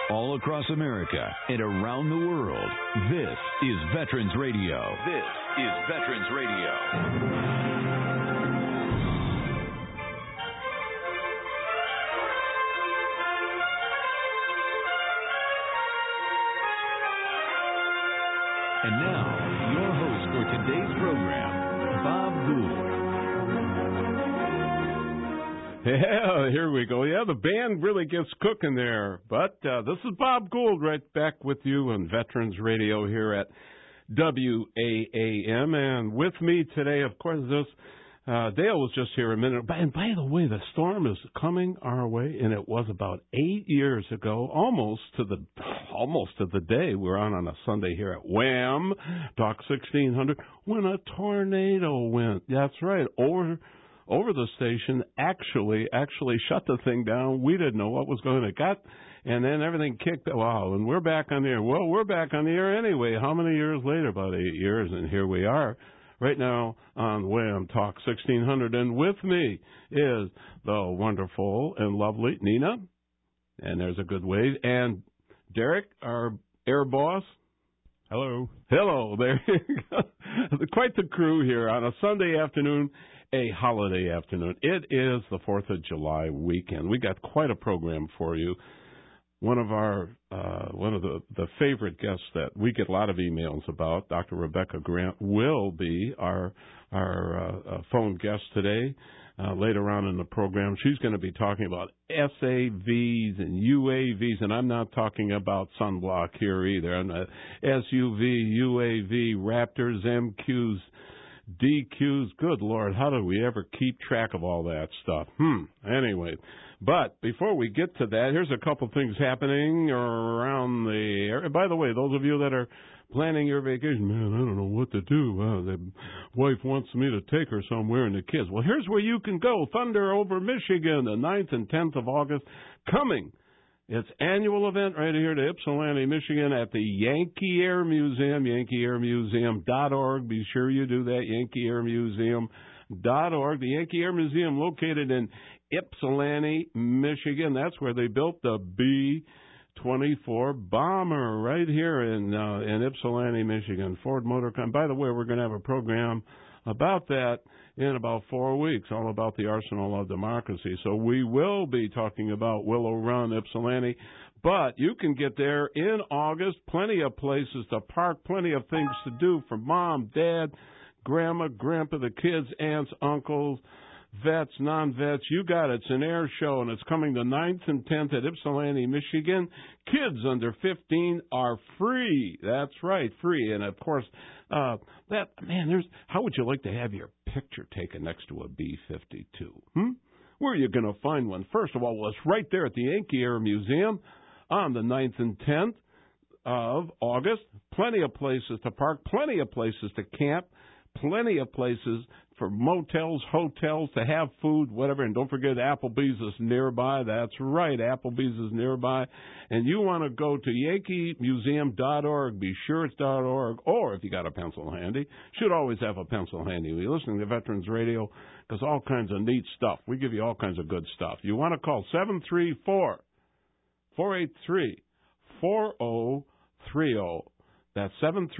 All across America and around the world, this is Veterans Radio. This is Veterans Radio. And now, your host for today's program, Bob Gould. Yeah, here we go. Yeah, the band really gets cooking there. But this is Bob Gould right back with you on Veterans Radio here at WAAM. And with me today, of course, Dale was just here a minute. And by the way, the storm is coming our way, and it was about 8 years ago, almost to the day we're on a Sunday here at Wham, Talk 1600, when a tornado went. That's right, over the station, actually shut the thing down. We didn't know what was going to get, and then everything kicked. Wow, and we're back on the air. Well, we're back on the air anyway. How many years later? About 8 years, and here we are right now on Wham Talk 1600. And with me is the wonderful and lovely Nina, and there's a good wave, and Derek, our air boss. Hello. Hello, there you go. Quite the crew here on a Sunday afternoon, a holiday afternoon. It is the 4th of July weekend. We got quite a program for you. One of the favorite guests that we get a lot of emails about, Dr. Rebecca Grant, will be our phone guest today. Later on in the program, she's going to be talking about SAVs and UAVs, and I'm not talking about sunblock here either. I'm SUV, UAV, Raptors, MQs, DQs. Good Lord, how do we ever keep track of all that stuff? Anyway, but before we get to that, here's a couple things happening around the area. By the way, those of you that are planning your vacation, man, I don't know what to do. The wife wants me to take her somewhere and the kids. Well, here's where you can go. Thunder over Michigan, the 9th and 10th of August, coming. It's annual event right here to Ypsilanti, Michigan at the Yankee Air Museum, yankeeairmuseum.org. Be sure you do that, yankeeairmuseum.org. The Yankee Air Museum located in Ypsilanti, Michigan. That's where they built the B-24 bomber right here in Ypsilanti, Michigan. Ford Motor Company. By the way, we're going to have a program about that in about 4 weeks, all about the arsenal of democracy. So we will be talking about Willow Run, Ypsilanti. But you can get there in August. Plenty of places to park, plenty of things to do for mom, dad, grandma, grandpa, the kids, aunts, uncles, vets, non-vets. You got it. It's an air show, and it's coming the 9th and 10th at Ypsilanti, Michigan. Kids under 15 are free. That's right, free. And, of course, how would you like to have your picture taken next to a B-52? Where are you going to find one? First of all, well, it's right there at the Yankee Air Museum on the 9th and 10th of August. Plenty of places to park, plenty of places to camp, plenty of places for motels, hotels, to have food, whatever. And don't forget, Applebee's is nearby. That's right, Applebee's is nearby. And you want to go to yankeemuseum.org. Be sure it's .org. Or if you got a pencil handy, should always have a pencil handy. You're listening to Veterans Radio, because all kinds of neat stuff. We give you all kinds of good stuff. You want to call 734-483-4030. That's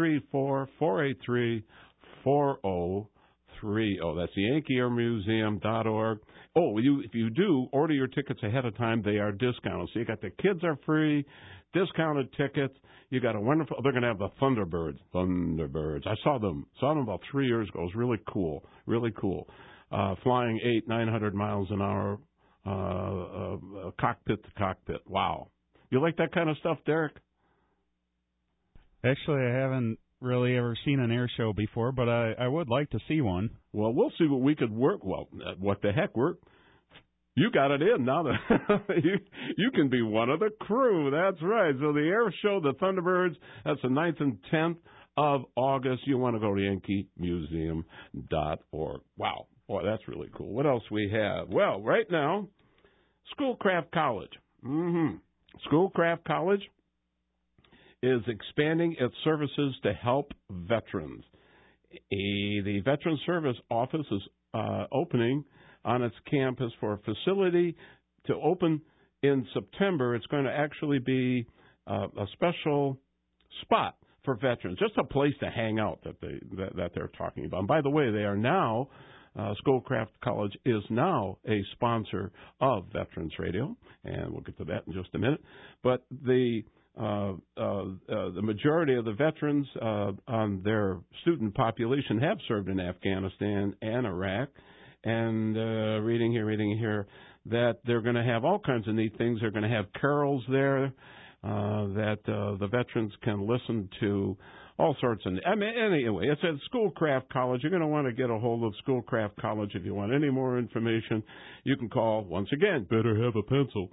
734-483-4030. That's the yankeeairmuseum.org. If you do order your tickets ahead of time, they are discounted. So you got the kids are free, discounted tickets. You got a wonderful. They're going to have the Thunderbirds. I saw them about 3 years ago. It was really cool, flying 900 miles an hour, cockpit to cockpit. Wow, you like that kind of stuff, Derek? Actually, I haven't really ever seen an air show before, but I would like to see one. Well, we'll see what we could work. Well, what the heck, you got it in now. You can be one of the crew. That's right. So the air show, the Thunderbirds, that's the 9th and 10th of August. You want to go to yankeemuseum.org. Wow. Boy, that's really cool. What else we have? Well, right now, Schoolcraft College. Schoolcraft College is expanding its services to help veterans. The Veteran Service Office is opening on its campus for a facility to open in September. It's going to actually be a special spot for veterans, just a place to hang out that they're talking about. And by the way, they are now Schoolcraft College is now a sponsor of Veterans Radio, and we'll get to that in just a minute. But the majority of the veterans on their student population have served in Afghanistan and Iraq. And reading here, that they're going to have all kinds of neat things. They're going to have carols there that the veterans can listen to. All sorts of. Anyway, it's at Schoolcraft College. You're going to want to get a hold of Schoolcraft College if you want any more information. You can call, once again, better have a pencil,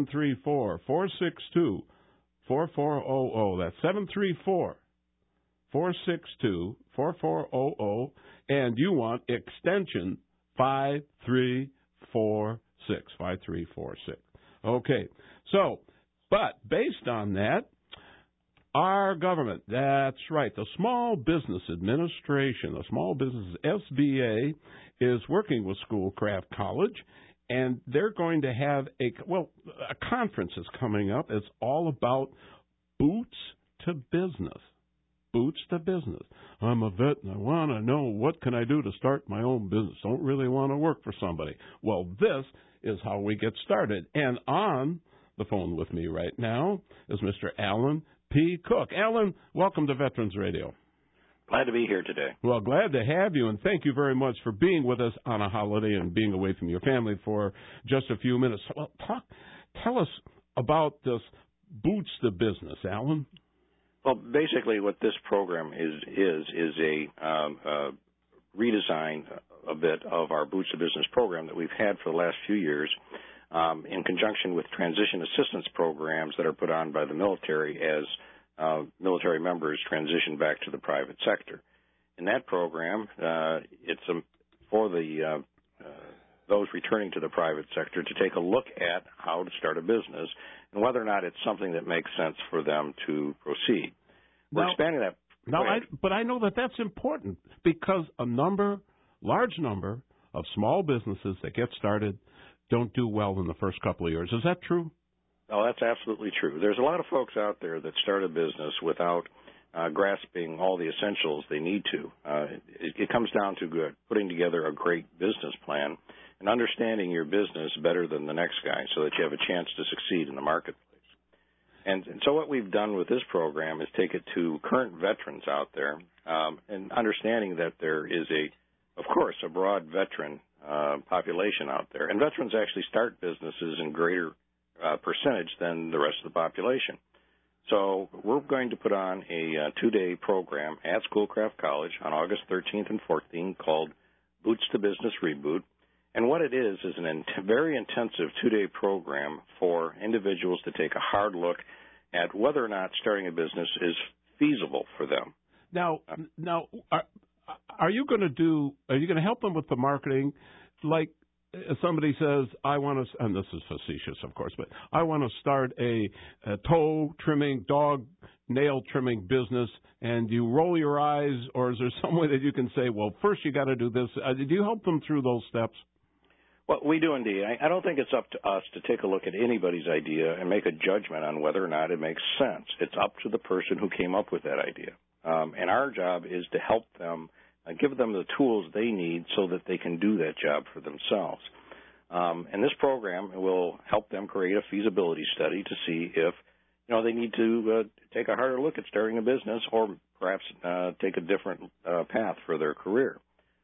734-462-4400. That's 734-462-4400. And you want extension 5346. Okay. So, but based on that, our government, that's right, the Small Business Administration, the Small Business SBA, is working with Schoolcraft College, and they're going to have a conference is coming up. It's all about boots to business. Boots to business. I'm a vet and I want to know what can I do to start my own business. Don't really want to work for somebody. Well, this is how we get started. And on the phone with me right now is Mr. Alan P. Cook. Alan, welcome to Veterans Radio. Glad to be here today. Well, glad to have you, and thank you very much for being with us on a holiday and being away from your family for just a few minutes. Well, tell us about this Boots to Business, Alan. Well, basically what this program is a redesign a bit of our Boots to Business program that we've had for the last few years in conjunction with transition assistance programs that are put on by the military as military members transition back to the private sector. In that program, it's for those returning to the private sector to take a look at how to start a business and whether or not it's something that makes sense for them to proceed. We're expanding that. But I know that that's important because large number of small businesses that get started don't do well in the first couple of years. Is that true? Oh, that's absolutely true. There's a lot of folks out there that start a business without grasping all the essentials they need to. It comes down to putting together a great business plan and understanding your business better than the next guy so that you have a chance to succeed in the marketplace. And so what we've done with this program is take it to current veterans out there and understanding that there is of course, a broad veteran population out there. And veterans actually start businesses in greater percentage than the rest of the population. So we're going to put on a 2-day program at Schoolcraft College on August 13th and 14th called Boots to Business Reboot. And what it is a very intensive 2-day program for individuals to take a hard look at whether or not starting a business is feasible for them. Now, are you going to help them with the marketing? Like somebody says, I want to, and this is facetious, of course, but I want to start a toe trimming, dog nail trimming business, and you roll your eyes, or is there some way that you can say, well, first you got to do this? Do you help them through those steps? Well, we do indeed. I don't think it's up to us to take a look at anybody's idea and make a judgment on whether or not it makes sense. It's up to the person who came up with that idea. And our job is to help them, give them the tools they need so that they can do that job for themselves. And this program will help them create a feasibility study to see if they need to take a harder look at starting a business or perhaps take a different path for their career.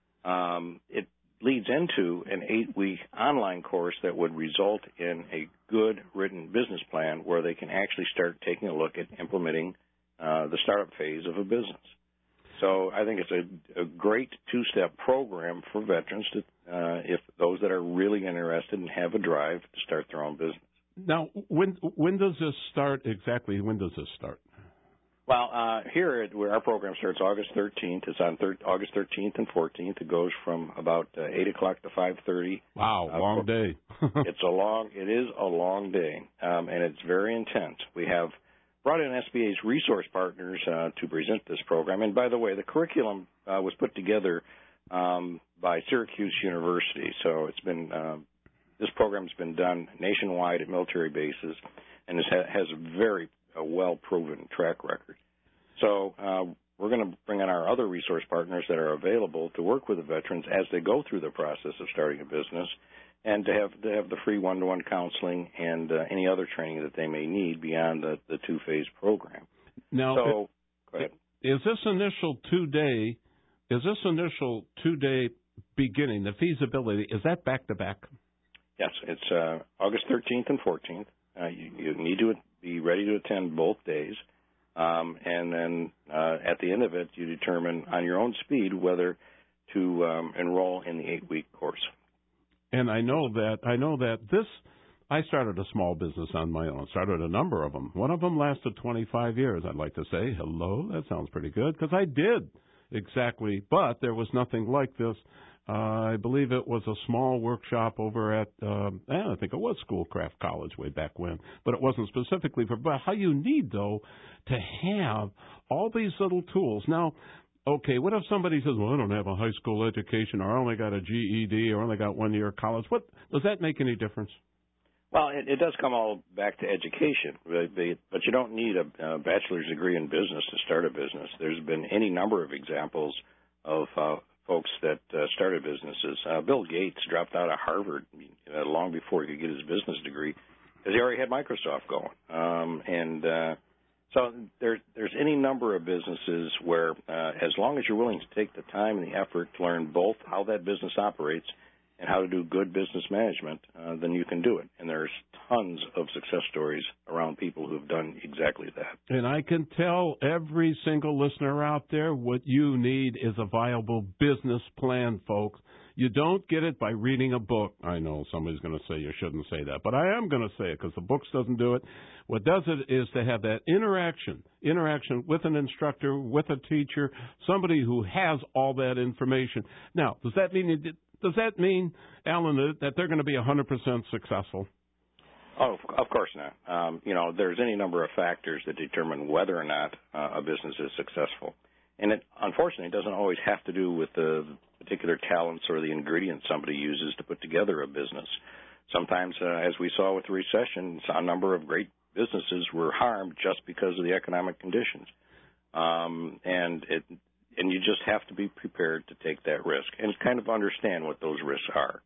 It leads into an 8-week online course that would result in a good written business plan where they can actually start taking a look at implementing the startup phase of a business. So I think it's a great 2-step program for veterans to, if those that are really interested and have a drive to start their own business. Now, when does this start exactly? When does this start? Well, here where our program starts August 13th. It's on August 13th and 14th. It goes from about 8 o'clock to 5:30. Wow, long day. It is a long day, and it's very intense. We have brought in SBA's resource partners to present this program. And by the way, the curriculum was put together by Syracuse University. So it's been this program's been done nationwide at military bases, and it has very a well-proven track record. So we're going to bring in our other resource partners that are available to work with the veterans as they go through the process of starting a business, and to have the free one-to-one counseling and any other training that they may need beyond the two-phase program. Now, so, go ahead. Is this initial two-day beginning, the feasibility, is that back-to-back? Yes, it's August 13th and 14th. You need to be ready to attend both days. And then at the end of it, you determine on your own speed whether to enroll in the 8-week course. And I know that this, I started a small business on my own, started a number of them. One of them lasted 25 years. I'd like to say, hello, that sounds pretty good, because I did exactly, but there was nothing like this. I believe it was a small workshop over at, I think it was Schoolcraft College way back when, but it wasn't specifically for, but how you need, though, to have all these little tools. Now, okay, what if somebody says, well, I don't have a high school education, or I only got a GED, or I only got 1 year of college? What, does that make any difference? Well, it does come all back to education, but you don't need a bachelor's degree in business to start a business. There's been any number of examples of folks that started businesses. Bill Gates dropped out of Harvard long before he could get his business degree because he already had Microsoft going. So there's any number of businesses where as long as you're willing to take the time and the effort to learn both how that business operates and how to do good business management, then you can do it. And there's tons of success stories around people who have done exactly that. And I can tell every single listener out there what you need is a viable business plan, folks. You don't get it by reading a book. I know somebody's going to say you shouldn't say that, but I am going to say it because the books doesn't do it. What does it is to have that interaction with an instructor, with a teacher, somebody who has all that information. Now, does that mean, Alan, that they're going to be 100% successful? Oh, of course not. There's any number of factors that determine whether or not a business is successful. And it, unfortunately, doesn't always have to do with the particular talents or the ingredients somebody uses to put together a business. Sometimes, as we saw with the recession, a number of great businesses were harmed just because of the economic conditions. And you just have to be prepared to take that risk and kind of understand what those risks are.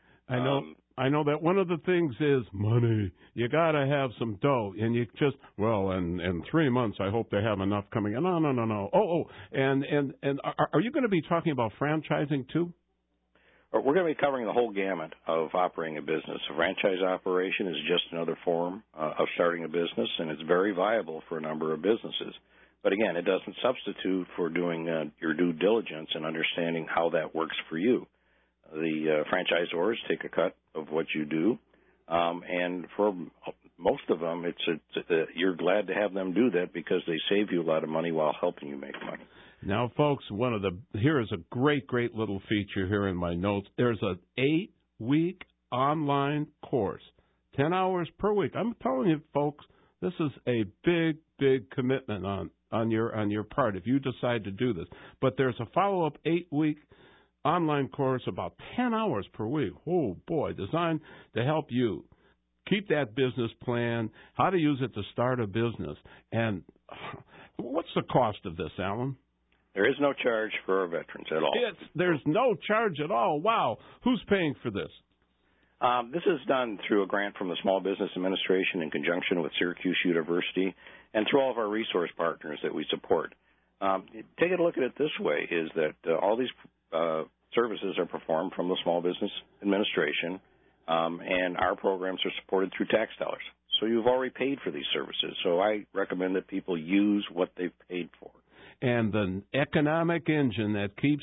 I know that one of the things is money. You got to have some dough, and you just, in 3 months, I hope they have enough coming in. No. And are you going to be talking about franchising too? We're going to be covering the whole gamut of operating a business. A franchise operation is just another form of starting a business, and it's very viable for a number of businesses. But again, it doesn't substitute for doing your due diligence and understanding how that works for you. The franchisors take a cut of what you do, and for most of them, you're glad to have them do that because they save you a lot of money while helping you make money. Now, folks, here is a great little feature here in my notes. There's an 8-week online course, 10 hours per week. I'm telling you, folks, this is a big commitment on your part if you decide to do this. But there's a follow-up 8-week online course about 10 hours per week. Oh, boy, designed to help you keep that business plan, how to use it to start a business. And what's the cost of this, Alan? There is no charge for our veterans at all. There's no charge at all. Wow. Who's paying for this? This is done through a grant from the Small Business Administration in conjunction with Syracuse University and through all of our resource partners that we support. Take a look at it this way, is that all these services are performed from the Small Business Administration, and our programs are supported through tax dollars. So you've already paid for these services. So I recommend that people use what they've paid for. And the economic engine that keeps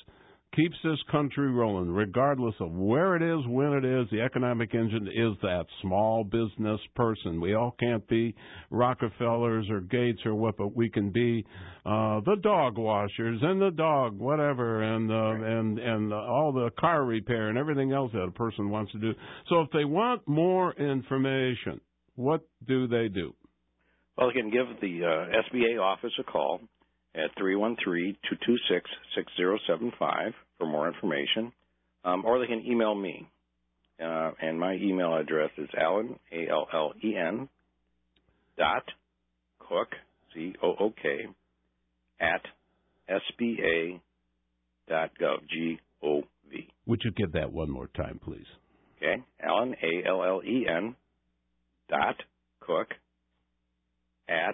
this country rolling, regardless of where it is, when it is, the economic engine is that small business person. We all can't be Rockefellers or Gates or what, but we can be the dog washers and the dog whatever and all the car repair and everything else that a person wants to do. So if they want more information, what do they do? Well, you can give the SBA office a call at 313-226-6075 for more information, or they can email me. And my email address is Allen, A-L-L-E-N, Cook, C-O-O-K, at SBA.gov, G-O-V. Would you give that one more time, please? Okay, Allen, A-L-L-E-N, .Cook, at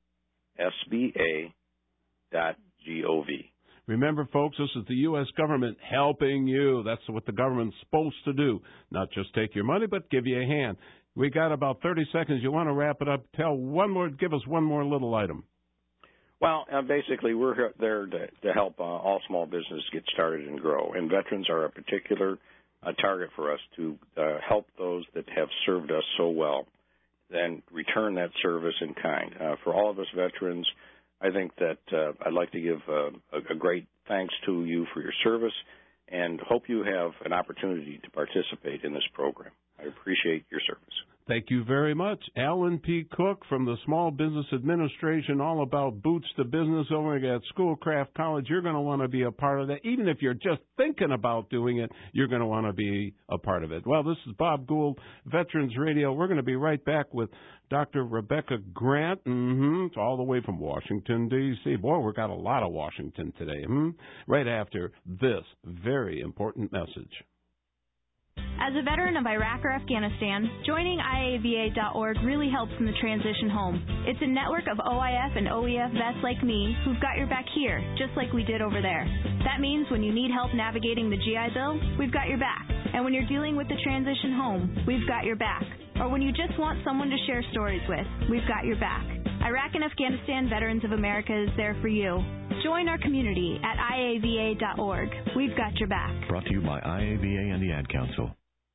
SBA.gov. Remember, folks, this is the U.S. government helping you. That's what the government's supposed to do. Not just take your money, but give you a hand. We got about 30 seconds. You want to wrap it up. Give us one more little item. Well, basically, we're there to help all small businesses get started and grow. And veterans are a particular target for us to help those that have served us so well, then return that service in kind. For all of us veterans, I think that I'd like to give a great thanks to you for your service and hope you have an opportunity to participate in this program. I appreciate your service. Thank you very much. Allen P. Cook from the Small Business Administration, all about boots to business over at Schoolcraft College. You're going to want to be a part of that. Even if you're just thinking about doing it, you're going to want to be a part of it. Well, this is Bob Gould, Veterans Radio. We're going to be right back with Dr. Rebecca Grant, it's all the way from Washington, D.C. Boy, we've got a lot of Washington today, right after this very important message. As a veteran of Iraq or Afghanistan, joining IAVA.org really helps in the transition home. It's a network of OIF and OEF vets like me who've got your back here, just like we did over there. That means when you need help navigating the GI Bill, we've got your back. And when you're dealing with the transition home, we've got your back. Or when you just want someone to share stories with, we've got your back. Iraq and Afghanistan Veterans of America is there for you. Join our community at IAVA.org. We've got your back. Brought to you by IAVA and the Ad Council.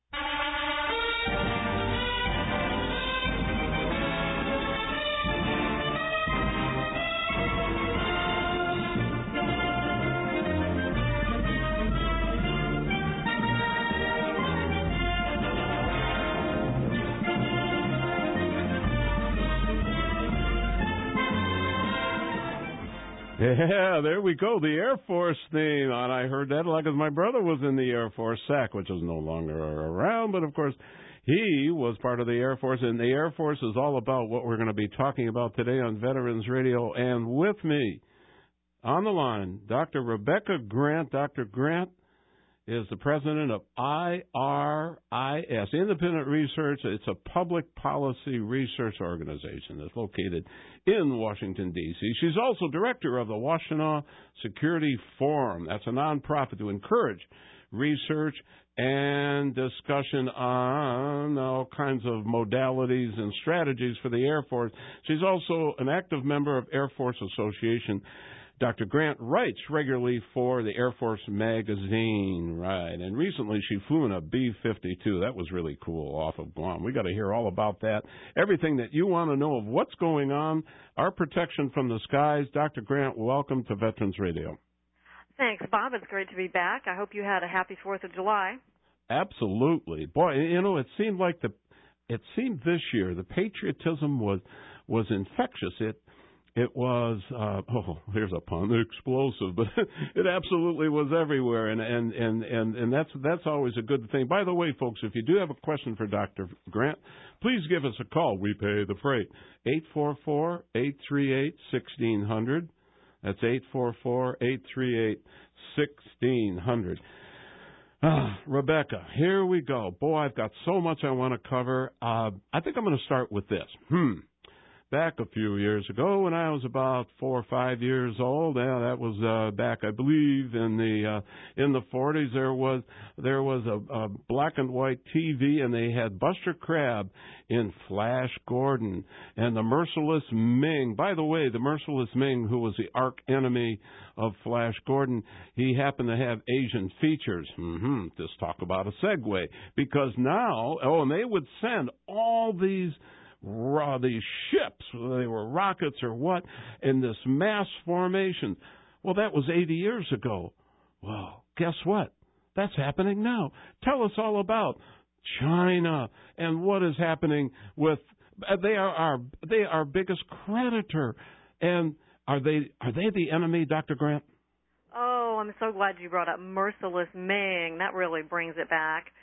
Yeah, there we go, the Air Force theme. And I heard that like as my brother was in the Air Force, SAC, which is no longer around, but of course he was part of the Air Force, and the Air Force is all about what we're going to be talking about today on Veterans Radio. And with me on the line, Dr. Rebecca Grant. Dr. Grant is the president of IRIS, Independent Research. It's a public policy research organization that's located in Washington, D.C. She's also director of the Washtenaw Security Forum. That's a nonprofit to encourage research and discussion on all kinds of modalities and strategies for the Air Force. She's also an active member of Air Force Association. Dr. Grant writes regularly for the Air Force magazine, right? And recently she flew in a B-52. That was really cool off of Guam. We got to hear all about that. Everything that you want to know of what's going on, our protection from the skies. Dr. Grant, welcome to Veterans Radio. Thanks, Bob. It's great to be back. I hope you had a happy 4th of July. Absolutely. Boy, you know, it seemed this year the patriotism was infectious. It was, here's a pun, explosive, but it absolutely was everywhere, and that's always a good thing. By the way, folks, if you do have a question for Dr. Grant, please give us a call. We pay the freight. 844-838-1600. That's 844-838-1600. Rebecca, here we go. Boy, I've got so much I want to cover. I think I'm going to start with this. Back a few years ago, when I was about 4 or 5 years old, that was back, I believe, in the 40s. There was a black and white TV, and they had Buster Crabbe in Flash Gordon and the Merciless Ming. By the way, the Merciless Ming, who was the arch enemy of Flash Gordon, he happened to have Asian features. Just talk about a segue, because now, and they would send all these ships, they were rockets or what, in this mass formation. Well, that was 80 years ago. Well, guess what? That's happening now. Tell us all about China and what is happening with. They are our biggest creditor, and are they the enemy, Dr. Grant? Oh, I'm so glad you brought up Merciless Ming. That really brings it back.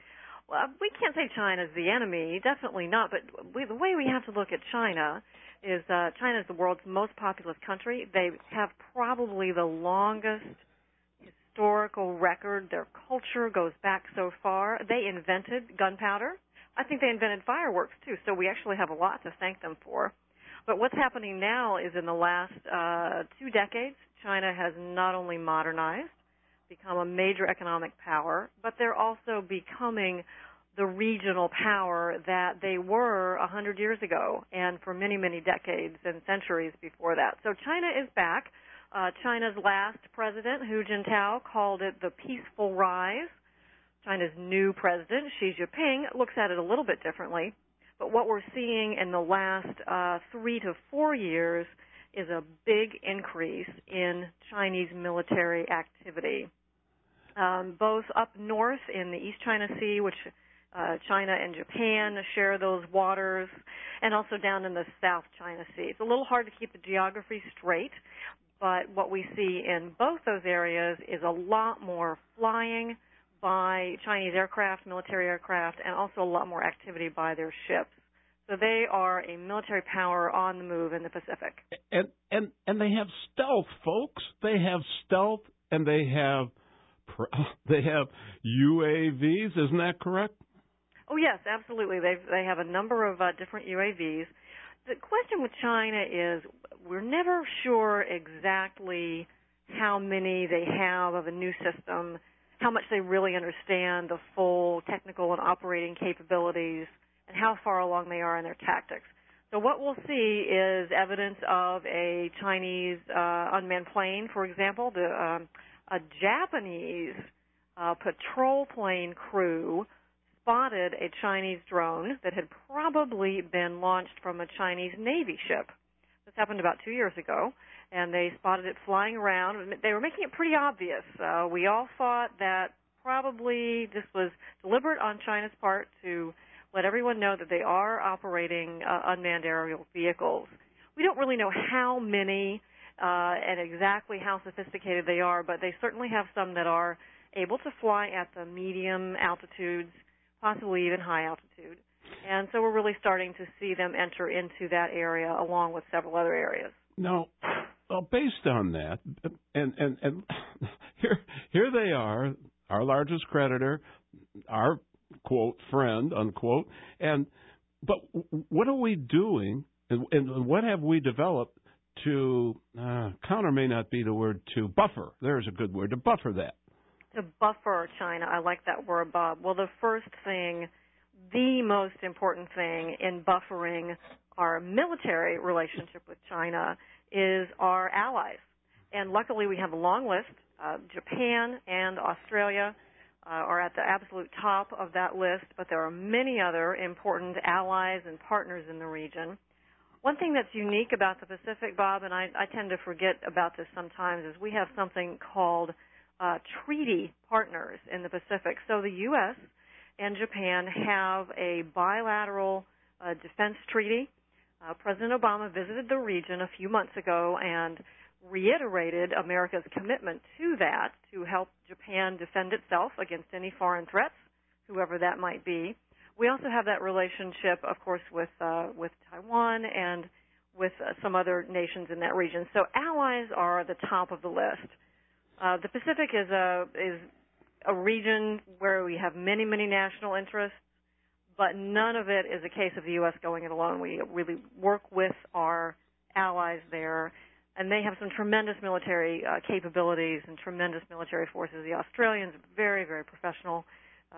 Well, we can't say China's the enemy, definitely not. But the way we have to look at China is China is the world's most populous country. They have probably the longest historical record. Their culture goes back so far. They invented gunpowder. I think they invented fireworks, too, so we actually have a lot to thank them for. But what's happening now is in the last 2 decades, China has not only modernized, become a major economic power, but they're also becoming the regional power that they were 100 years ago and for many, many decades and centuries before that. So China is back. China's last president, Hu Jintao, called it the peaceful rise. China's new president, Xi Jinping, looks at it a little bit differently. But what we're seeing in the last 3 to 4 years is a big increase in Chinese military activity. Both up north in the East China Sea, which China and Japan share those waters, and also down in the South China Sea. It's a little hard to keep the geography straight, but what we see in both those areas is a lot more flying by Chinese aircraft, military aircraft, and also a lot more activity by their ships. So they are a military power on the move in the Pacific. And they have stealth, folks. They have stealth, and they have UAVs. Isn't that correct? Oh yes, absolutely. They have a number of different UAVs. The question with China is we're never sure exactly how many they have of a new system, how much they really understand the full technical and operating capabilities, and how far along they are in their tactics. So what we'll see is evidence of a Chinese unmanned plane, for example. A Japanese patrol plane crew spotted a Chinese drone that had probably been launched from a Chinese Navy ship. This happened about 2 years ago, and they spotted it flying around. They were making it pretty obvious. We all thought that probably this was deliberate on China's part to let everyone know that they are operating unmanned aerial vehicles. We don't really know how many and exactly how sophisticated they are, but they certainly have some that are able to fly at the medium altitudes, possibly even high altitude. And so we're really starting to see them enter into that area along with several other areas. Now, based on that, and here they are, our largest creditor, our, quote, friend, unquote, but what are we doing and what have we developed to, counter may not be the word, to buffer, there's a good word, to buffer that? To buffer China, I like that word, Bob. Well, the first thing, the most important thing in buffering our military relationship with China is our allies. And luckily we have a long list. Japan and Australia are at the absolute top of that list, but there are many other important allies and partners in the region. One thing that's unique about the Pacific, Bob, and I tend to forget about this sometimes, is we have something called treaty partners in the Pacific. So the U.S. and Japan have a bilateral defense treaty. President Obama visited the region a few months ago and reiterated America's commitment to that, to help Japan defend itself against any foreign threats, whoever that might be. We also have that relationship, of course, with Taiwan and with some other nations in that region. So allies are at the top of the list. The Pacific is a region where we have many, many national interests, but none of it is a case of the U.S. going it alone. We really work with our allies there, and they have some tremendous military capabilities and tremendous military forces. The Australians are very, very professional.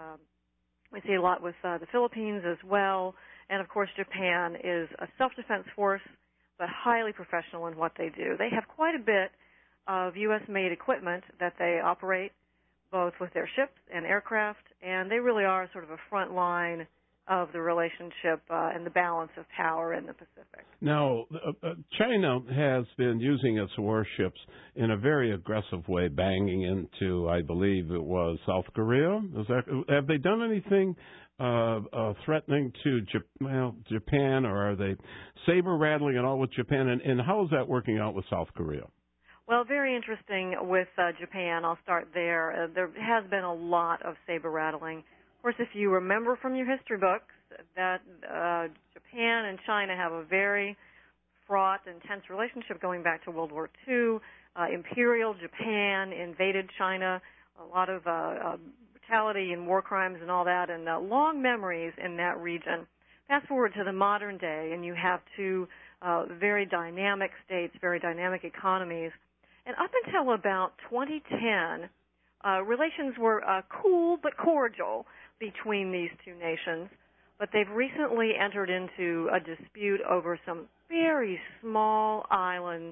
We see a lot with the Philippines as well, and of course Japan is a self-defense force, but highly professional in what they do. They have quite a bit of U.S.-made equipment that they operate, both with their ships and aircraft, and they really are sort of a front line of the relationship and the balance of power in the Pacific. Now, China has been using its warships in a very aggressive way, banging into, I believe it was South Korea. Have they done anything threatening to Japan, or are they saber-rattling at all with Japan? And how is that working out with South Korea? Well, very interesting with Japan. I'll start there. There has been a lot of saber-rattling. Of course, if you remember from your history books that Japan and China have a very fraught, intense relationship going back to World War II. Imperial Japan invaded China, a lot of brutality and war crimes and all that, and long memories in that region. Fast forward to the modern day, and you have two very dynamic states, very dynamic economies. And up until about 2010, relations were cool but cordial between these two nations. But they've recently entered into a dispute over some very small islands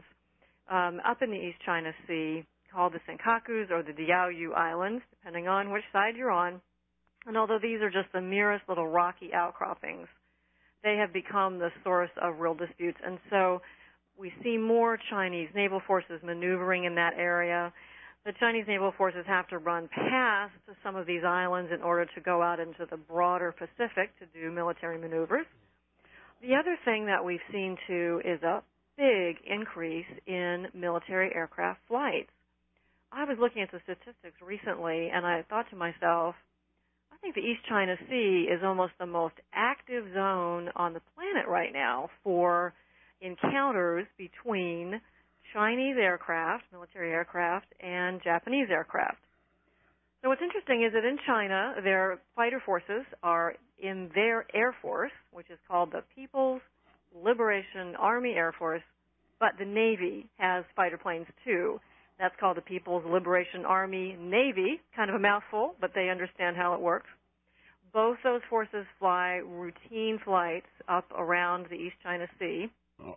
up in the East China Sea called the Senkakus or the Diaoyu Islands, depending on which side you're on. And although these are just the merest little rocky outcroppings, they have become the source of real disputes. And so we see more Chinese naval forces maneuvering in that area. The Chinese naval forces have to run past some of these islands in order to go out into the broader Pacific to do military maneuvers. The other thing that we've seen, too, is a big increase in military aircraft flights. I was looking at the statistics recently, and I thought to myself, I think the East China Sea is almost the most active zone on the planet right now for encounters between Chinese aircraft, military aircraft, and Japanese aircraft. So what's interesting is that in China, their fighter forces are in their Air Force, which is called the People's Liberation Army Air Force, but the Navy has fighter planes too. That's called the People's Liberation Army Navy, kind of a mouthful, but they understand how it works. Both those forces fly routine flights up around the East China Sea,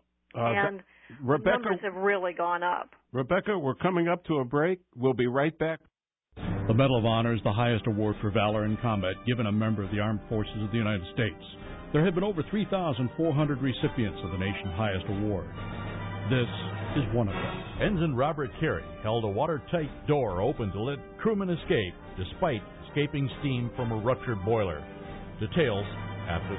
and Rebecca, numbers have really gone up. Rebecca, we're coming up to a break. We'll be right back. The Medal of Honor is the highest award for valor in combat given a member of the Armed Forces of the United States. There have been over 3,400 recipients of the nation's highest award. This is one of them. Ensign Robert Carey held a watertight door open to let crewmen escape despite escaping steam from a ruptured boiler. Details after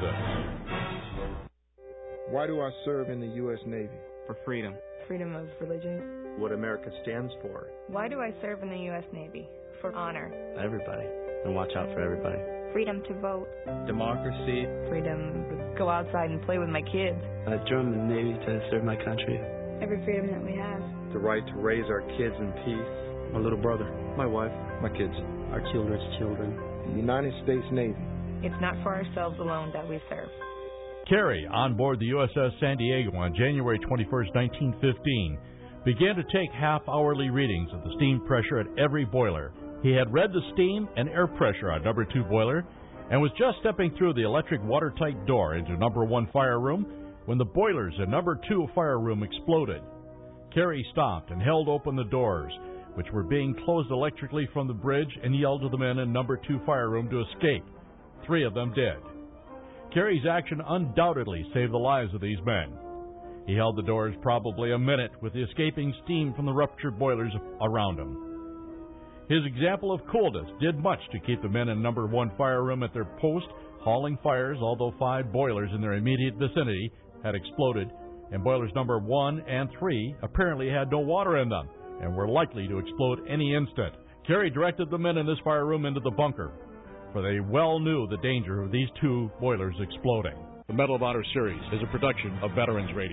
this. Why do I serve in the U.S. Navy? For freedom. Freedom of religion. What America stands for. Why do I serve in the U.S. Navy? For honor. Everybody. And watch out for everybody. Freedom to vote. Democracy. Freedom to go outside and play with my kids. I joined the Navy to serve my country. Every freedom that we have. The right to raise our kids in peace. My little brother. My wife. My kids. Our children's children. The United States Navy. It's not for ourselves alone that we serve. Carey, on board the USS San Diego on January 21, 1915, began to take half-hourly readings of the steam pressure at every boiler. He had read the steam and air pressure on number 2 boiler and was just stepping through the electric watertight door into number 1 fire room when the boilers in number 2 fire room exploded. Carey stopped and held open the doors, which were being closed electrically from the bridge, and yelled to the men in number 2 fire room to escape. 3 of them did. Carey's action undoubtedly saved the lives of these men. He held the doors probably a minute with the escaping steam from the ruptured boilers around him. His example of coolness did much to keep the men in number 1 fire room at their post, hauling fires, although 5 boilers in their immediate vicinity had exploded, and boilers number 1 and 3 apparently had no water in them and were likely to explode any instant. Carey directed the men in this fire room into the bunker, for they well knew the danger of these 2 boilers exploding. The Medal of Honor Series is a production of Veterans Radio.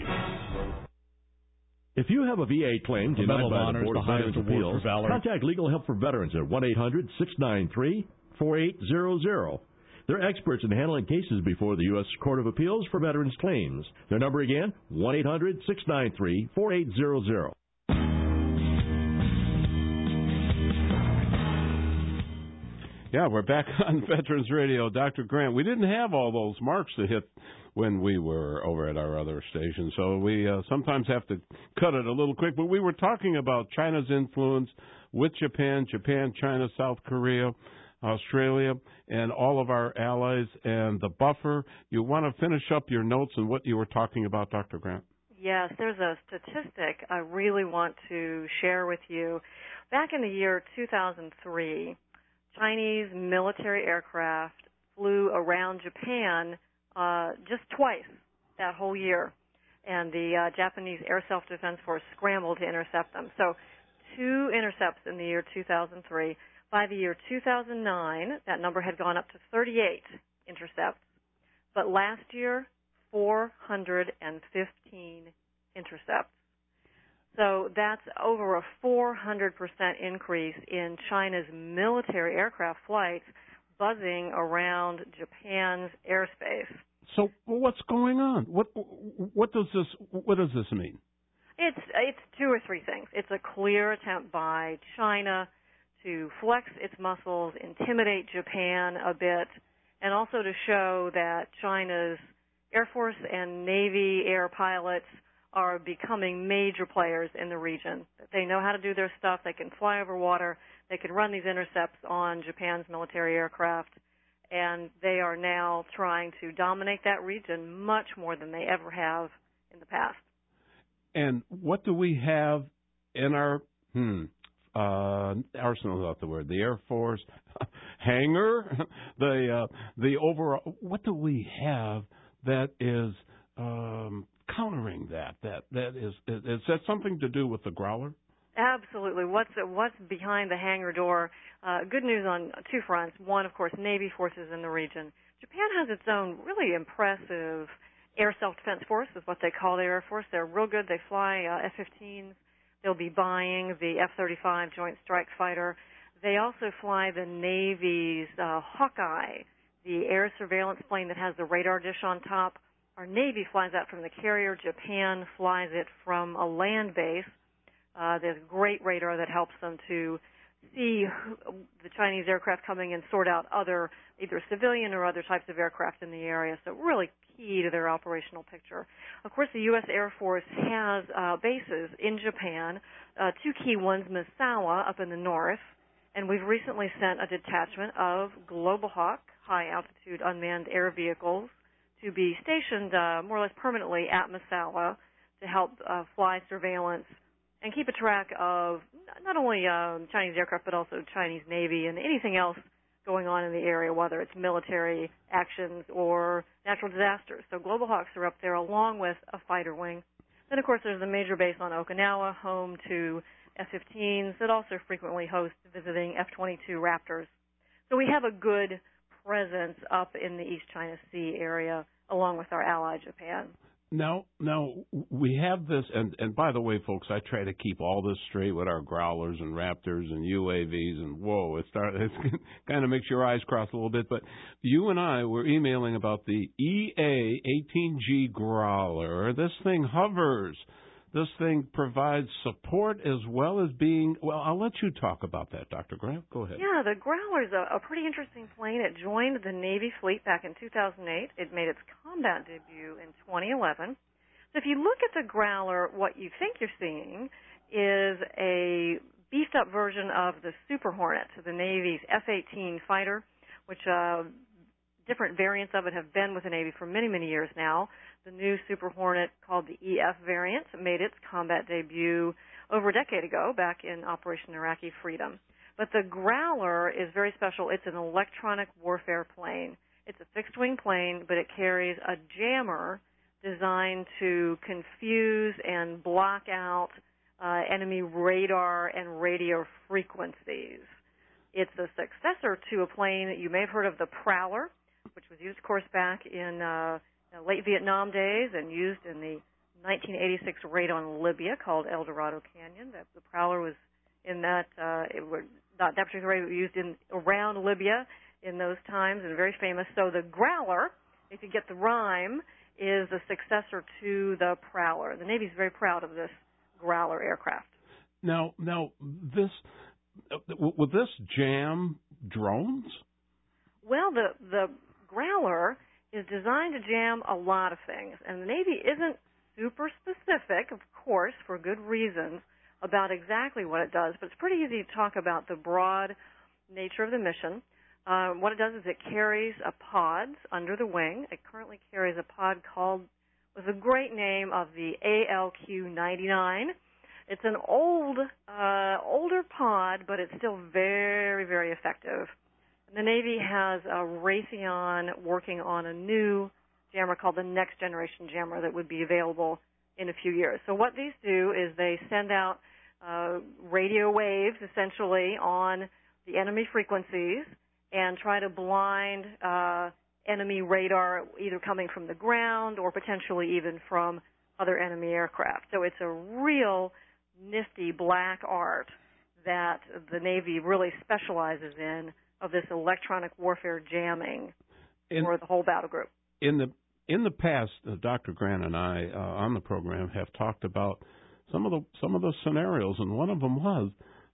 If you have a VA claim denied by the Board of Veterans Appeals, contact Legal Help for Veterans at 1-800-693-4800. They're experts in handling cases before the U.S. Court of Appeals for Veterans Claims. Their number again, 1-800-693-4800. Yeah, we're back on Veterans Radio. Dr. Grant, we didn't have all those marks to hit when we were over at our other station, so we sometimes have to cut it a little quick. But we were talking about China's influence with Japan, China, South Korea, Australia, and all of our allies, and the buffer. You want to finish up your notes and what you were talking about, Dr. Grant? Yes, there's a statistic I really want to share with you. Back in the year 2003, Chinese military aircraft flew around Japan just twice that whole year, and the Japanese Air Self-Defense Force scrambled to intercept them. So 2 intercepts in the year 2003. By the year 2009, that number had gone up to 38 intercepts. But last year, 415 intercepts. So that's over a 400% increase in China's military aircraft flights buzzing around Japan's airspace. So what's going on? What does this mean? It's two or three things. It's a clear attempt by China to flex its muscles, intimidate Japan a bit, and also to show that China's Air Force and Navy air pilots are becoming major players in the region. They know how to do their stuff. They can fly over water. They can run these intercepts on Japan's military aircraft. And they are now trying to dominate that region much more than they ever have in the past. And what do we have in our arsenal is not the word, the Air Force hangar, the overall, what do we have that is countering that is that something to do with the Growler? Absolutely. What's behind the hangar door? Good news on two fronts. One, of course, Navy forces in the region. Japan has its own really impressive air self-defense force, is what they call their Air Force. They're real good. They fly F-15s. They'll be buying the F-35 Joint Strike Fighter. They also fly the Navy's Hawkeye, the air surveillance plane that has the radar dish on top. Our Navy flies that from the carrier. Japan flies it from a land base. There's great radar that helps them to see the Chinese aircraft coming and sort out other, either civilian or other types of aircraft in the area. So really key to their operational picture. Of course, the U.S. Air Force has bases in Japan, two key ones, Misawa up in the north, and we've recently sent a detachment of Global Hawk, high-altitude unmanned air vehicles, to be stationed more or less permanently at Misawa to help fly surveillance and keep a track of not only Chinese aircraft but also Chinese Navy and anything else going on in the area, whether it's military actions or natural disasters. So Global Hawks are up there along with a fighter wing. Then, of course, there's a major base on Okinawa, home to F-15s that also frequently host visiting F-22 Raptors. So we have a good presence up in the East China Sea area along with our ally Japan. Now we have this, and by the way, folks, I try to keep all this straight with our Growlers and Raptors and UAVs, and whoa, it kind of makes your eyes cross a little bit. But you and I were emailing about the EA-18G Growler. This thing hovers. This thing provides support as well as being, well, I'll let you talk about that, Dr. Graham. Go ahead. Yeah, the Growler's a pretty interesting plane. It joined the Navy fleet back in 2008. It made its combat debut in 2011. So if you look at the Growler, what you think you're seeing is a beefed-up version of the Super Hornet, the Navy's F-18 fighter, which different variants of it have been with the Navy for many, many years now. The new Super Hornet, called the EF variant, made its combat debut over a decade ago, back in Operation Iraqi Freedom. But the Growler is very special. It's an electronic warfare plane. It's a fixed-wing plane, but it carries a jammer designed to confuse and block out enemy radar and radio frequencies. It's a successor to a plane that you may have heard of, the Prowler, which was used, of course, back in late Vietnam days and used in the 1986 raid on Libya called El Dorado Canyon. The Prowler was in that, that particular raid was used around Libya in those times and very famous. So the Growler, if you get the rhyme, is the successor to the Prowler. The Navy's very proud of this Growler aircraft. Now, this will this jam drones? Well, the Growler is designed to jam a lot of things, and the Navy isn't super specific, of course, for good reasons, about exactly what it does, but it's pretty easy to talk about the broad nature of the mission. What it does is it carries a pod under the wing. It currently carries a pod called, with a great name of the ALQ-99. It's an older pod, but it's still very, very effective. The Navy has Raytheon working on a new jammer called the Next Generation Jammer that would be available in a few years. So what these do is they send out radio waves, essentially, on the enemy frequencies and try to blind enemy radar, either coming from the ground or potentially even from other enemy aircraft. So it's a real nifty black art that the Navy really specializes in, of this electronic warfare jamming for the whole battle group. In the past, Dr. Grant and I on the program have talked about some of the scenarios, and one of them was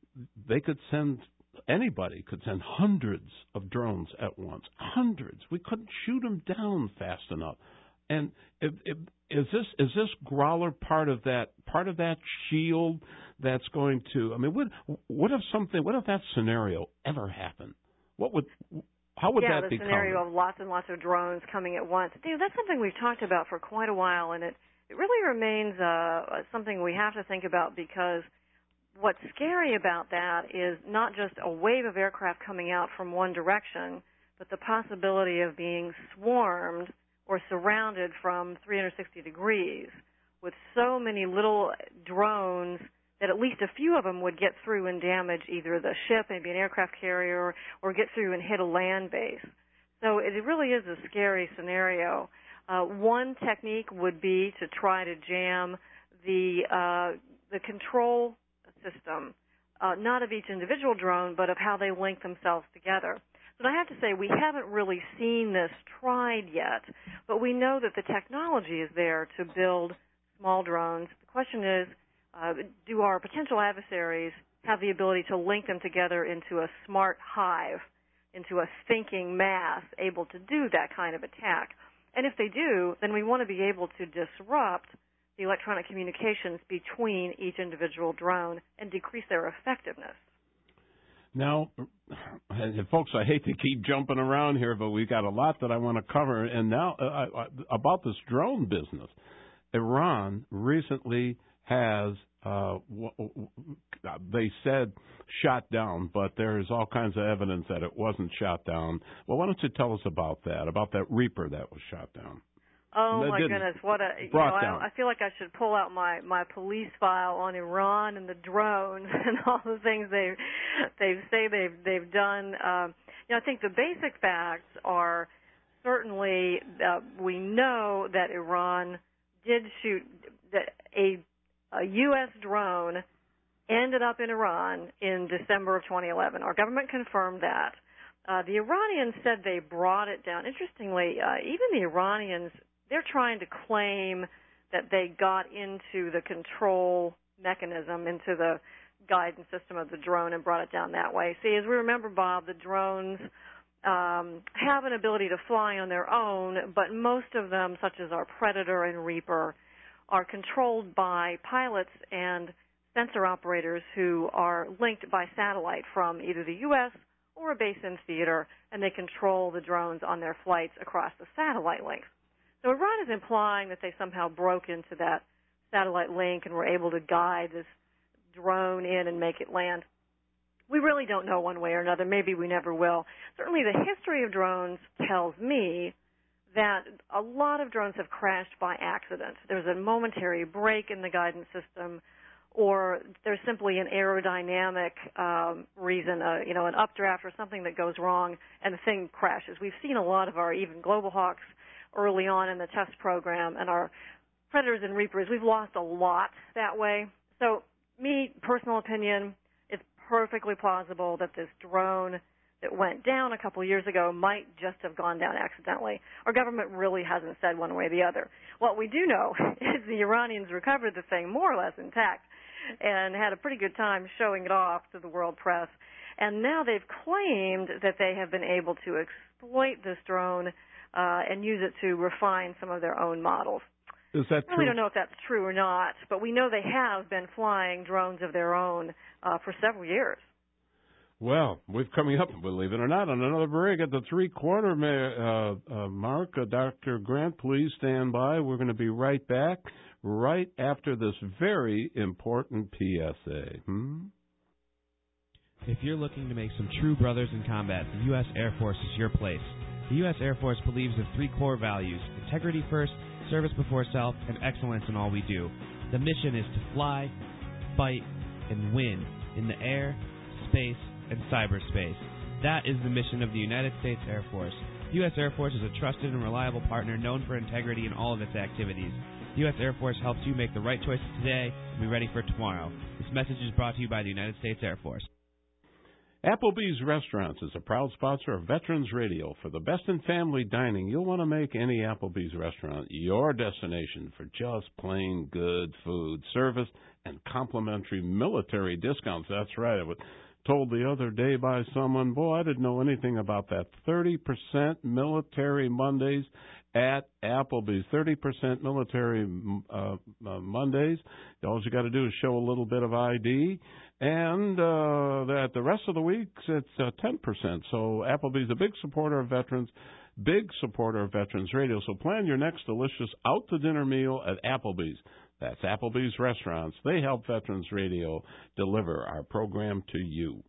anybody could send hundreds of drones at once. Hundreds. We couldn't shoot them down fast enough. And is this Growler part of that shield that's going to? I mean, what if that scenario ever happened? How would that be? Yeah, the scenario of lots and lots of drones coming at once. Dave, that's something we've talked about for quite a while, and it really remains something we have to think about, because what's scary about that is not just a wave of aircraft coming out from one direction, but the possibility of being swarmed or surrounded from 360 degrees with so many little drones that at least a few of them would get through and damage either the ship, maybe an aircraft carrier, or get through and hit a land base. So it really is a scary scenario. One technique would be to try to jam the control system, not of each individual drone, but of how they link themselves together. But I have to say, we haven't really seen this tried yet, but we know that the technology is there to build small drones. The question is, do our potential adversaries have the ability to link them together into a smart hive, into a thinking mass able to do that kind of attack? And if they do, then we want to be able to disrupt the electronic communications between each individual drone and decrease their effectiveness. Now, folks, I hate to keep jumping around here, but we've got a lot that I want to cover. And now about this drone business. Iran recently has, they said shot down, but there's all kinds of evidence that it wasn't shot down. Well, why don't you tell us about that Reaper that was shot down? Oh, my goodness, what a, I feel like I should pull out my police file on Iran and the drones and all the things they've done. I think the basic facts are certainly we know that Iran did shoot a U.S. drone ended up in Iran in December of 2011. Our government confirmed that. The Iranians said they brought it down. Interestingly, even the Iranians, they're trying to claim that they got into the control mechanism, into the guidance system of the drone and brought it down that way. See, as we remember, Bob, the drones have an ability to fly on their own, but most of them, such as our Predator and Reaper, are controlled by pilots and sensor operators who are linked by satellite from either the U.S. or a base in theater, and they control the drones on their flights across the satellite links. So Iran is implying that they somehow broke into that satellite link and were able to guide this drone in and make it land. We really don't know one way or another. Maybe we never will. Certainly the history of drones tells me that a lot of drones have crashed by accident. There's a momentary break in the guidance system, or there's simply an aerodynamic reason, an updraft or something that goes wrong, and the thing crashes. We've seen a lot of our even Global Hawks early on in the test program, and our Predators and Reapers, we've lost a lot that way. So, personal opinion, it's perfectly plausible that this drone that went down a couple of years ago might just have gone down accidentally. Our government really hasn't said one way or the other. What we do know is the Iranians recovered the thing more or less intact and had a pretty good time showing it off to the world press. And now they've claimed that they have been able to exploit this drone and use it to refine some of their own models. Is that true? We don't know if that's true or not, but we know they have been flying drones of their own for several years. Well, we're coming up, believe it or not, on another break at the 3/4 mark. Dr. Grant, please stand by. We're going to be right back right after this very important PSA. If you're looking to make some true brothers in combat, the U.S. Air Force is your place. The U.S. Air Force believes in 3 core values: integrity first, service before self, and excellence in all we do. The mission is to fly, fight, and win in the air, space, and cyberspace. That is the mission of the United States Air Force. The U.S. Air Force is a trusted and reliable partner known for integrity in all of its activities. The U.S. Air Force helps you make the right choices today and be ready for tomorrow. This message is brought to you by the United States Air Force. Applebee's Restaurants is a proud sponsor of Veterans Radio. For the best in family dining, you'll want to make any Applebee's restaurant your destination for just plain good food, service, and complimentary military discounts. That's right. I was told the other day by someone, boy, I didn't know anything about that. 30% military Mondays at Applebee's. 30% military Mondays. All you got to do is show a little bit of ID. And that the rest of the weeks, it's 10%. So Applebee's a big supporter of veterans, big supporter of Veterans Radio. So plan your next delicious out-to-dinner meal at Applebee's. That's Applebee's Restaurants. They help Veterans Radio deliver our program to you.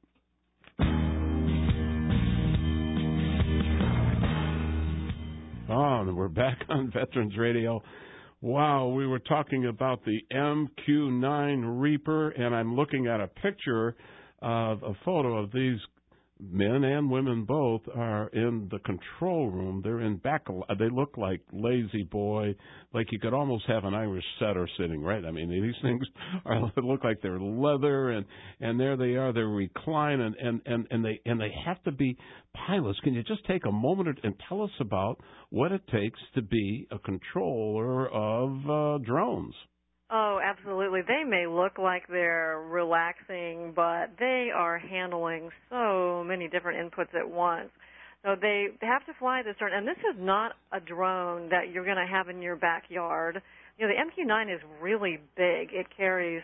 Oh, and we're back on Veterans Radio. Wow, we were talking about the MQ-9 Reaper, and I'm looking at a picture of a photo of these men and women both are in the control room. They're in back. They look like Lazy Boy, like you could almost have an Irish setter sitting, right? I mean, these things look like they're leather, and there they are. They're reclining, and they have to be pilots. Can you just take a moment and tell us about what it takes to be a controller of drones? Oh, absolutely. They may look like they're relaxing, but they are handling so many different inputs at once. So they have to fly this drone, and this is not a drone that you're going to have in your backyard. You know, the MQ-9 is really big. It carries,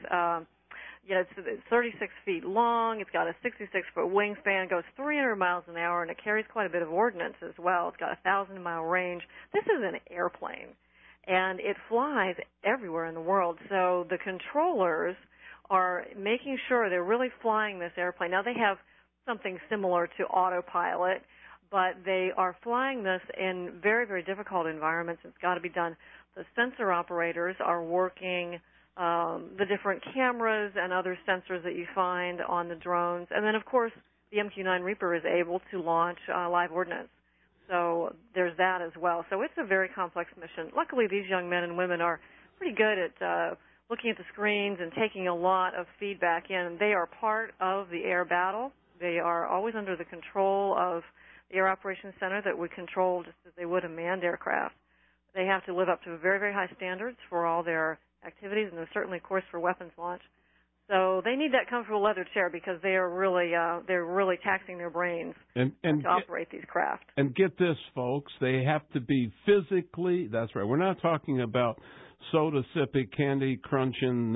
it's 36 feet long. It's got a 66-foot wingspan, goes 300 miles an hour, and it carries quite a bit of ordnance as well. It's got a 1,000-mile range. This is an airplane. And it flies everywhere in the world. So the controllers are making sure they're really flying this airplane. Now, they have something similar to autopilot, but they are flying this in very, very difficult environments. It's got to be done. The sensor operators are working the different cameras and other sensors that you find on the drones. And then, of course, the MQ-9 Reaper is able to launch live ordnance. So there's that as well. So it's a very complex mission. Luckily, these young men and women are pretty good at looking at the screens and taking a lot of feedback in. They are part of the air battle. They are always under the control of the Air Operations Center that would control just as they would a manned aircraft. They have to live up to very, very high standards for all their activities, and there's certainly, of course, for weapons launch. So they need that comfortable leather chair because they are really taxing their brains to operate these craft. And get this, folks, they have to be physically. That's right. We're not talking about soda sipping, candy crunching,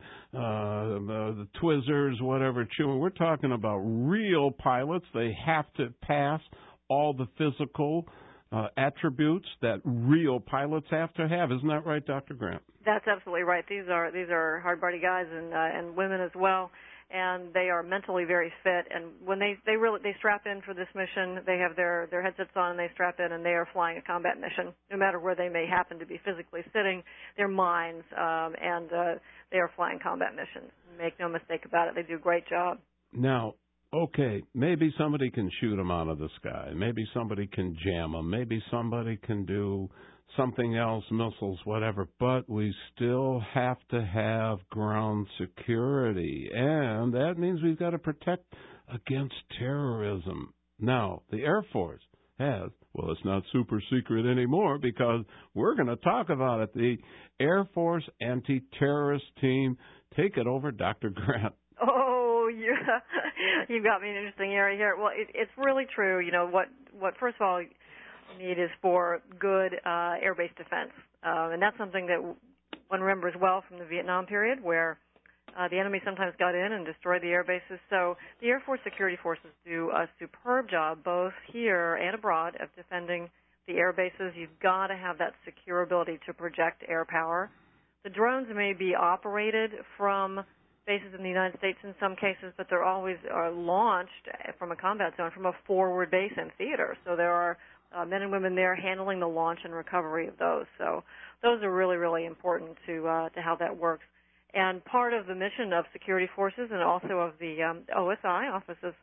the Twizzlers, whatever chewing. We're talking about real pilots. They have to pass all the physical attributes that real pilots have to have. Isn't that right, Dr. Grant? That's absolutely right. These are hard-body guys and women as well, and they are mentally very fit. And when they strap in for this mission, they have their headsets on, and they strap in, and they are flying a combat mission, no matter where they may happen to be physically sitting. Their minds and they are flying combat missions. Make no mistake about it. They do a great job. Now, okay, maybe somebody can shoot them out of the sky. Maybe somebody can jam them. Maybe somebody can do something else, missiles, whatever. But we still have to have ground security. And that means we've got to protect against terrorism. Now, the Air Force has, well, it's not super secret anymore because we're going to talk about it. The Air Force Anti-Terrorist Team. Take it over, Dr. Grant. Oh, yeah. You've got me in an interesting area here. Well, it's really true. You know, what first of all you need is for good air-based defense. And that's something that one remembers well from the Vietnam period where the enemy sometimes got in and destroyed the air bases. So the Air Force security forces do a superb job both here and abroad of defending the air bases. You've got to have that secure ability to project air power. The drones may be operated from bases in the United States in some cases, but they're always launched from a combat zone, from a forward base and theater. So there are men and women there handling the launch and recovery of those. So those are really, really important to how that works. And part of the mission of security forces and also of the OSI, Office of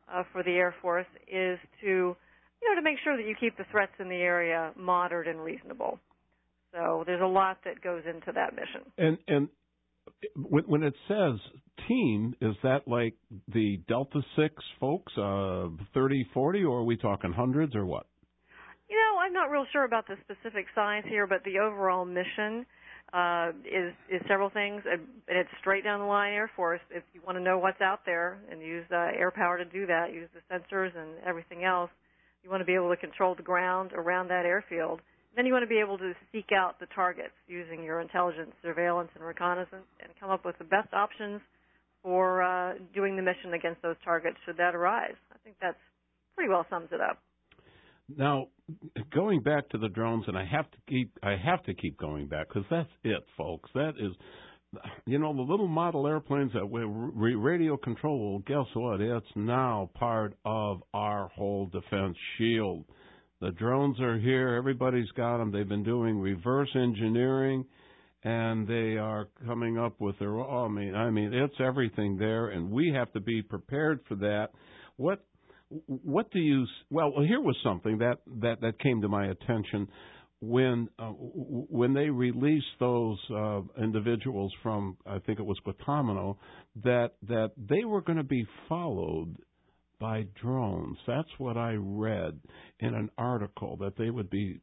for the Air Force is to make sure that you keep the threats in the area moderate and reasonable. So there's a lot that goes into that mission. And when it says team, is that like the Delta 6 folks, 30, 40, or are we talking hundreds or what? I'm not real sure about the specific size here, but the overall mission is several things, and it's straight down the line Air Force. If you want to know what's out there and use air power to do that, use the sensors and everything else, you want to be able to control the ground around that airfield. Then you want to be able to seek out the targets using your intelligence, surveillance, and reconnaissance and come up with the best options for doing the mission against those targets should that arise. I think that's pretty well sums it up. Now, going back to the drones, and I have to keep going back because that's it, folks. That is, the little model airplanes that we radio control. Well, guess what? It's now part of our whole defense shield. The drones are here. Everybody's got them. They've been doing reverse engineering, and they are coming up with their. I mean, it's everything there, and we have to be prepared for that. What do you? Well, here was something that came to my attention when they released those individuals from, I think it was Guantanamo, that they were going to be followed by drones. That's what I read in an article, that they would be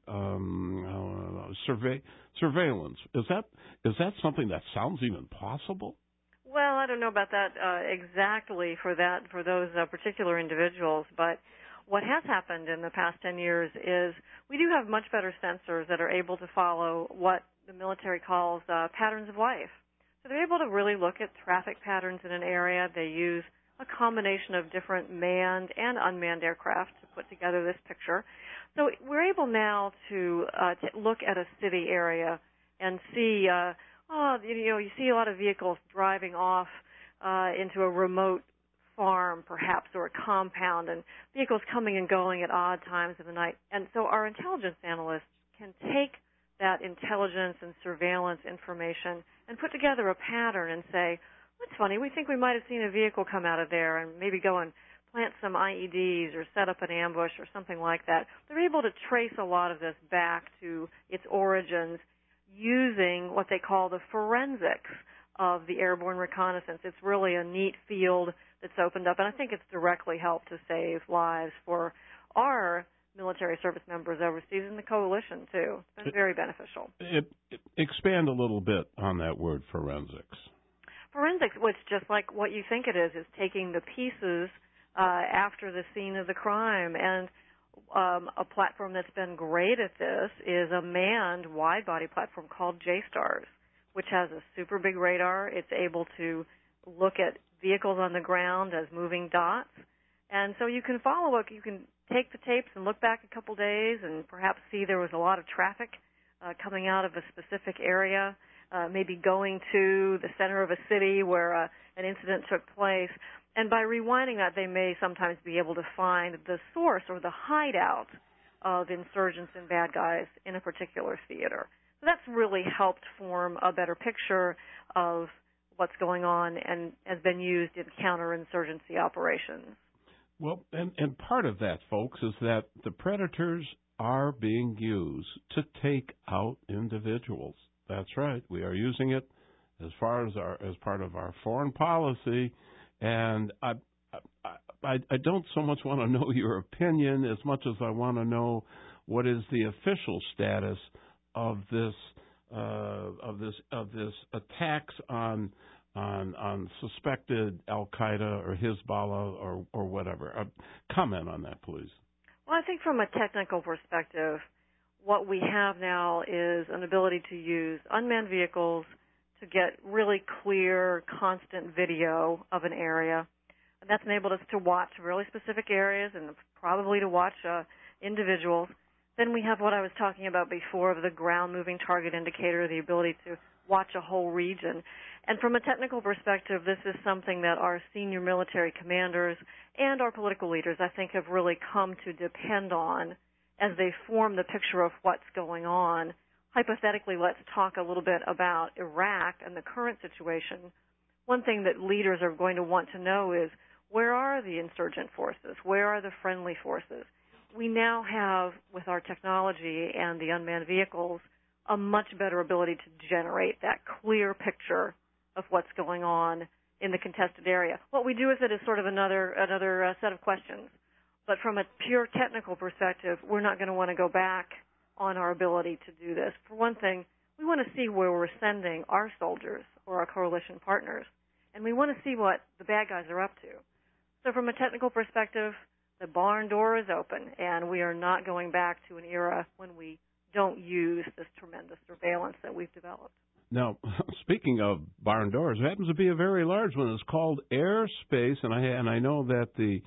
surveillance. Is that something that sounds even possible? Well, I don't know about that exactly for those particular individuals, but what has happened in the past 10 years is we do have much better sensors that are able to follow what the military calls patterns of life. So they're able to really look at traffic patterns in an area. They use a combination of different manned and unmanned aircraft to put together this picture. So we're able now to look at a city area and see you see a lot of vehicles driving off into a remote farm, perhaps, or a compound, and vehicles coming and going at odd times of the night. And so our intelligence analysts can take that intelligence and surveillance information and put together a pattern and say, that's funny, we think we might have seen a vehicle come out of there, and maybe go and plant some IEDs or set up an ambush or something like that. They're able to trace a lot of this back to its origins using what they call the forensics of the airborne reconnaissance. It's really a neat field that's opened up, and I think it's directly helped to save lives for our military service members overseas and the coalition, too. It's been very beneficial. Expand a little bit on that word, forensics. Forensics, which just like what you think it is taking the pieces after the scene of the crime. And a platform that's been great at this is a manned wide-body platform called JSTARS, which has a super big radar. It's able to look at vehicles on the ground as moving dots. And so you can follow it. You can take the tapes and look back a couple days and perhaps see there was a lot of traffic coming out of a specific area, maybe going to the center of a city where an incident took place. And by rewinding that, they may sometimes be able to find the source or the hideout of insurgents and bad guys in a particular theater. So that's really helped form a better picture of what's going on and has been used in counterinsurgency operations. Well, and part of that, folks, is that the predators are being used to take out individuals. That's right. We are using it as part of our foreign policy. And I don't so much want to know your opinion as much as I want to know what is the official status of this attacks on suspected Al Qaeda or Hezbollah or whatever. Comment on that, please. Well, I think from a technical perspective, what we have now is an ability to use unmanned vehicles to get really clear, constant video of an area. And that's enabled us to watch really specific areas and probably to watch individuals. Then we have what I was talking about before of the ground moving target indicator, the ability to watch a whole region. And from a technical perspective, this is something that our senior military commanders and our political leaders, I think, have really come to depend on as they form the picture of what's going on. Hypothetically, let's talk a little bit about Iraq and the current situation. One thing that leaders are going to want to know is where are the insurgent forces? Where are the friendly forces? We now have, with our technology and the unmanned vehicles, a much better ability to generate that clear picture of what's going on in the contested area. What we do with it is sort of another set of questions. But from a pure technical perspective, we're not going to want to go back on our ability to do this. For one thing, we want to see where we're sending our soldiers or our coalition partners, and we want to see what the bad guys are up to. So from a technical perspective, the barn door is open, and we are not going back to an era when we don't use this tremendous surveillance that we've developed. Now, speaking of barn doors, it happens to be a very large one. It's called airspace, and I know that the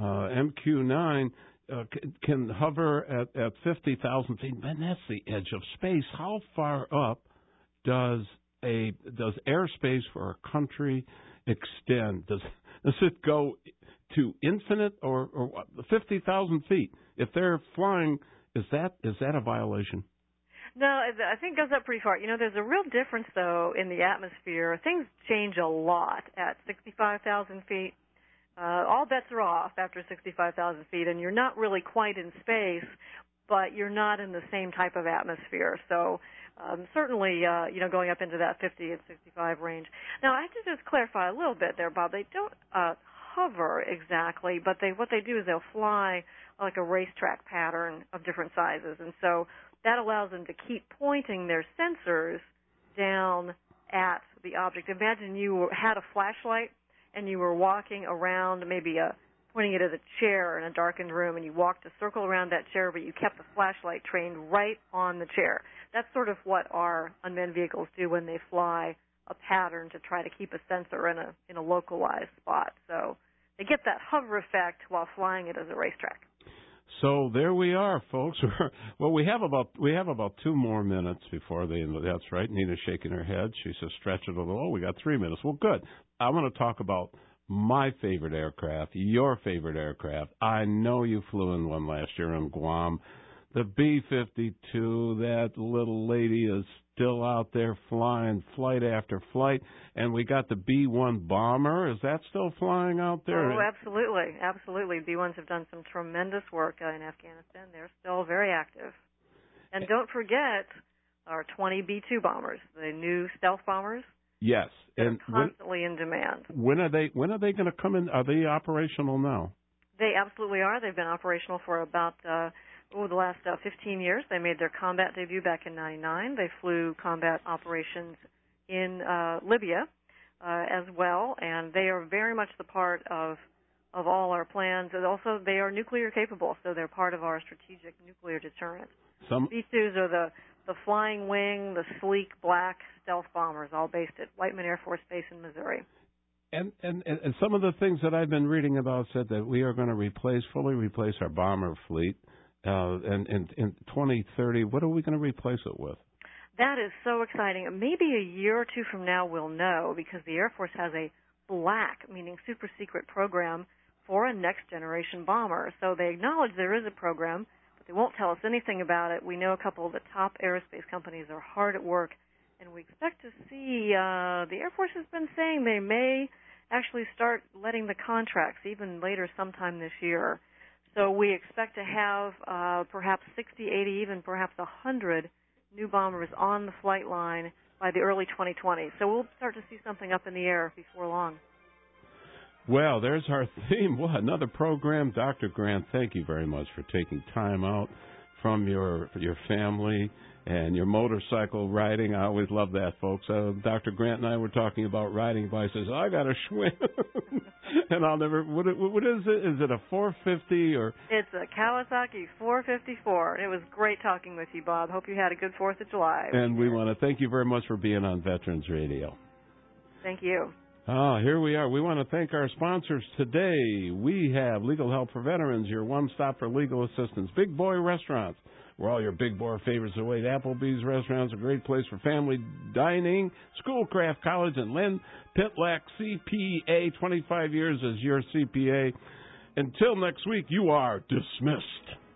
MQ-9 can hover at 50,000 feet, and that's the edge of space. How far up does airspace for a country extend? Does it go to infinite or 50,000 feet? If they're flying, is that a violation? No, I think it goes up pretty far. You know, there's a real difference, though, in the atmosphere. Things change a lot at 65,000 feet. All bets are off after 65,000 feet, and you're not really quite in space, but you're not in the same type of atmosphere. So certainly, going up into that 50 and 65 range. Now, I have to just clarify a little bit there, Bob. They don't hover exactly, but what they do is they'll fly like a racetrack pattern of different sizes, and so that allows them to keep pointing their sensors down at the object. Imagine you had a flashlight and you were walking around, maybe pointing it at a chair in a darkened room, and you walked a circle around that chair, but you kept the flashlight trained right on the chair. That's sort of what our unmanned vehicles do when they fly a pattern to try to keep a sensor in a localized spot. So they get that hover effect while flying it as a racetrack. So there we are, folks. Well, we have about 2 more minutes before the end. That's right. Nina's shaking her head. She says, stretch it a little. Oh, we got 3 minutes. Well, good. I want to talk about my favorite aircraft, your favorite aircraft. I know you flew in one last year in Guam. The B-52, that little lady is still out there flying flight after flight. And we got the B-1 bomber. Is that still flying out there? Oh, absolutely. Absolutely. B-1s have done some tremendous work in Afghanistan. They're still very active. And don't forget our 20 B-2 bombers, the new stealth bombers. Yes. They're constantly in demand. When are they going to come in? Are they operational now? They absolutely are. They've been operational for about the last 15 years. They made their combat debut back in 1999. They flew combat operations in Libya as well, and they are very much the part of all our plans. And also, they are nuclear capable, so they're part of our strategic nuclear deterrent. B-2s are the flying wing, the sleek black stealth bombers, all based at Whiteman Air Force Base in Missouri. And some of the things that I've been reading about said that we are going to fully replace our bomber fleet. And in 2030, what are we going to replace it with? That is so exciting. Maybe a year or two from now we'll know, because the Air Force has a black, meaning super secret program for a next-generation bomber. So they acknowledge there is a program, but they won't tell us anything about it. We know a couple of the top aerospace companies are hard at work, and we expect to see the Air Force has been saying they may actually start letting the contracts even later sometime this year. So we expect to have perhaps 60, 80, even perhaps 100 new bombers on the flight line by the early 2020s. So we'll start to see something up in the air before long. Well, there's our theme. What, another program. Dr. Grant, thank you very much for taking time out from your family and your motorcycle riding. I always love that, folks. Dr. Grant and I were talking about riding bicycles. I got to swim. And I'll never, what is it? Is it a 450 or? It's a Kawasaki 454. It was great talking with you, Bob. Hope you had a good 4th of July. And we want to thank you very much for being on Veterans Radio. Thank you. Here we are. We want to thank our sponsors today. We have Legal Help for Veterans, your one-stop for legal assistance. Big Boy Restaurants, where all your big boy favorites await. Applebee's Restaurants, a great place for family dining. Schoolcraft College and Len Pitlack, CPA, 25 years as your CPA. Until next week, you are dismissed.